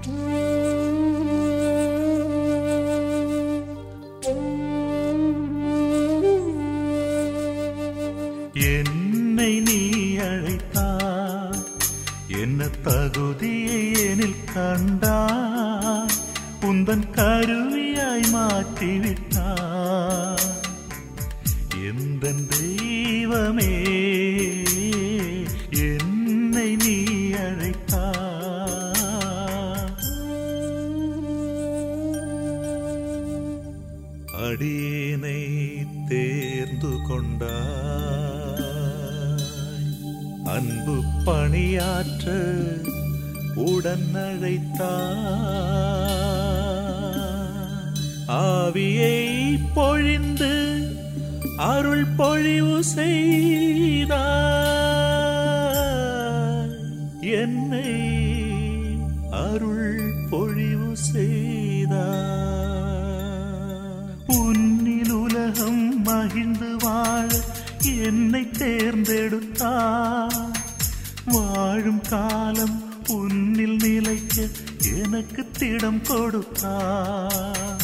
என்னை நீ அழைத்தாய், என்ன தகுதியை எனில் கண்டாய், உந்தன் கருவியாய் மாற்றிவிட்டாய். எந்தன் தெய்வமே, என்னை நீ அழைத்தாய். அடியேனை தேர்ந்து கொண்டாய், அன்பு பணியாற்ற உடன் அழைத்தாய். ஆவியை பொழிந்து அருள் பொழிவு செய்தாய், என்னை அருள் பொழிவு செய்தாய். உன்னில் உலகம் மகிழ்ந்து வாழ என்னை தேர்ந்தெடுத்தாய். வாழும் காலம் உன்னில் நிலைக்க எனக்கு திடம் கொடுத்தாய்.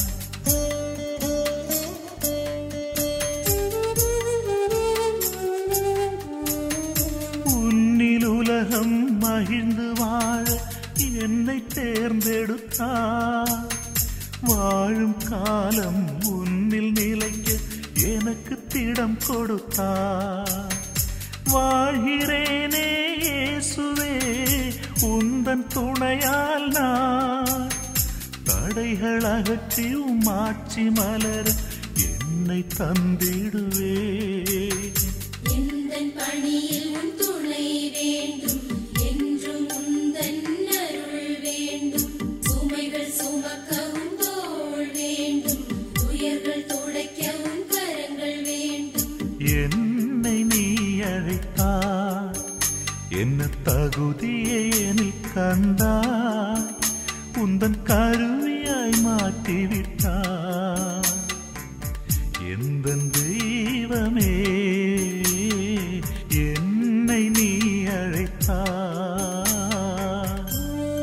உன்னில் உலகம் மகிழ்ந்து வாழ என்னை தேர்ந்தெடுத்தாய். வாழும் காலம் உன்னில் நிலைக்க எனக்கு திடம் கொடுத்தாய். வாழ்கிறேனே இயேசுவே உந்தன் துணையால் நான். தடைகள் அகற்றி உம் ஆட்சி மலர என்னை தந்திடுவே. எந்தன் பணியில் உன் துணை வேண்டும், என்றும் உந்தன் அருள் வேண்டும். சுமைகள் சுமக்கவும் தோள் வேண்டும், துயர்கள் துடைக்கவும் கரங்கள் வேண்டும். என்னை நீ அழைத்தாய், என்ன தகுதியை எனில் கண்டாய், உந்தன் கருவியாய் மாற்றிவிட்டாய். எந்தன் தெய்வமே, என்னை நீ அழைத்தாய்.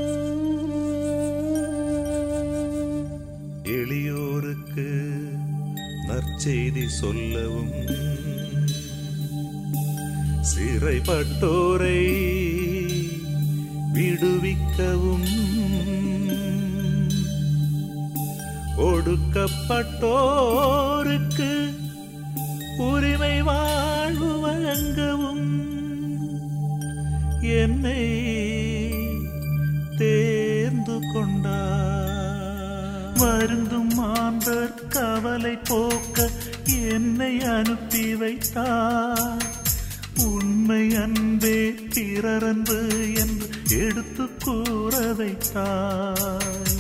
எளியோருக்கு நற்செய்தி சொல்லவும், சிறைப்பட்டோரை விடுவிக்கவும், ஒடுக்கப்பட்டோருக்கு உரிமை வாழ்வு வழங்கவும் என்னை தேர்ந்து கொண்டார். வருந்தும் மாந்தர் கவலை போக்க என்னை அனுப்பி வைத்தார். உண்மை அன்பே பிறரன்பு என்று எடுத்து கூற வைத்தாய்.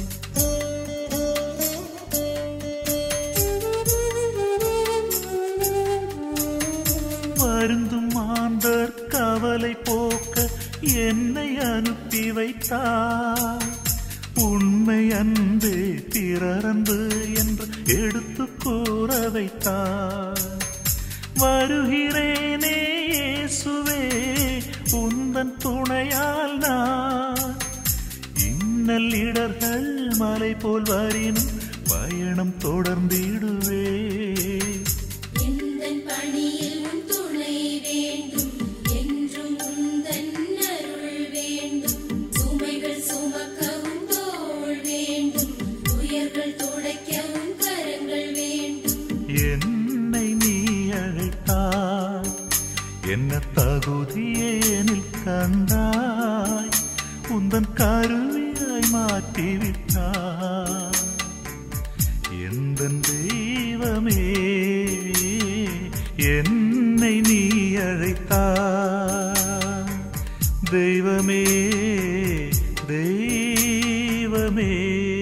வருந்தும் மாந்தர் கவலை போக்க என்னை அனுப்பி வைத்தார். உண்மை அன்பே பிறரன்பு என்று எடுத்து கூற வைத்தார். வருகிறேனே இயேசுவே உந்தன் துணையால் நான். இன்னல் இடர்கள் மலை போல் வரினும் பயணம் தொடர்ந்திடுவே. எந்தன் பணியில் உன் துணை வேண்டும், என்றும் உந்தன் அருள் வேண்டும். சுமைகள் சுமக்கவும் தோள் வேண்டும், துயர்கள் துடைக்கவும் கரங்கள் வேண்டும். என்னை நீ அழைத்தாய், என்ன தகுதியை எனில் கண்டாய், உந்தன் கருவியாய் மாற்றிவிட்டாய். எந்தன் தெய்வமே, என்னை நீ அழைத்தாய். தெய்வமே, தெய்வமே.